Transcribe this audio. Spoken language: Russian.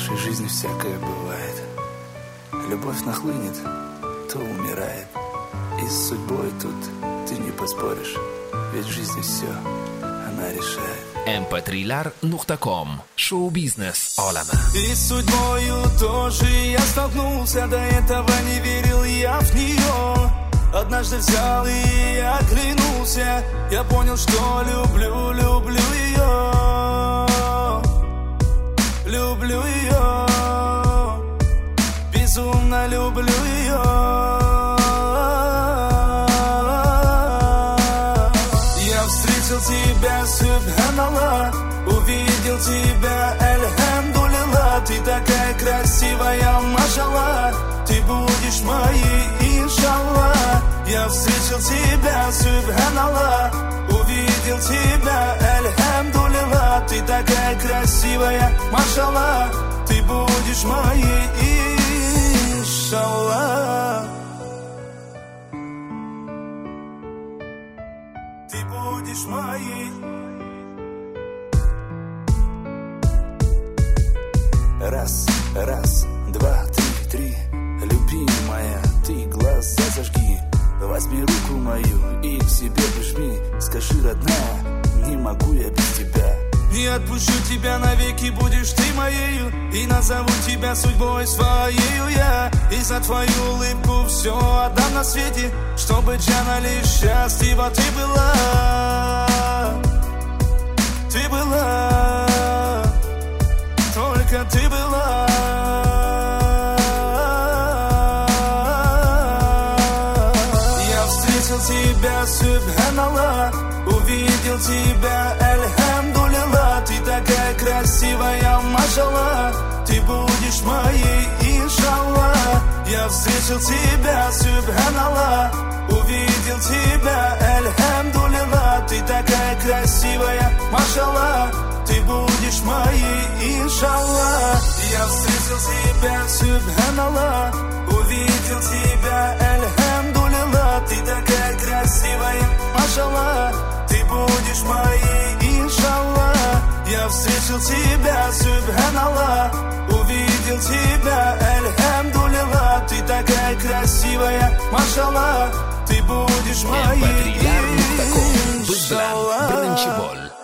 нашей жизни всякое бывает. Любовь нахлынет, то умирает. И с судьбой тут ты не поспоришь, ведь в жизни все она решает. mp3lar.com. Шоу-бизнес Олана. И с судьбою тоже я столкнулся, до этого не верил я в нее. Однажды взял и оглянулся, я понял, что люблю ее. Люблю ее, безумно люблю ее. Я встретил тебя, субханаллах, увидел тебя, альхамдулилlah. Ты такая красивая, машаллах, ты будешь моей, иншаллах. Я встретил тебя, субханаллах, увидел тебя, альхамдулилlah. Ты такая красивая, машаллах, ты будешь моей, иншаллах. Ты будешь моей. Раз, раз, два, три, любимая, ты глаза зажги. Возьми руку мою и к себе прижми. Скажи, родная, не могу я без тебя. Не отпущу тебя навеки, будешь ты моею. И назову тебя судьбой своею я. И за твою улыбку все отдам на свете, чтобы Джана лишь счастлива ты была. Ты была, только ты была. Тебя, субханаллах, увидел тебя, альхамдулилlah. Ты такая красивая, машаллах, ты будешь моей, иншаллах. Я встретил тебя, субханаллах, увидел тебя, альхамдулилlah. Ты такая красивая, машаллах, ты будешь моей, иншаллах. Я встретил тебя, субханаллах, увидел тебя, альхамдулилlah. Ты такая красивая, машаллах, ты будешь моей, иншаллах. Я встретил тебя, субханаллах, увидел тебя, альхамдулилlah. Ты такая красивая, машаллах, ты будешь моей, mp3lar.com. иншаллах. Бранчебол.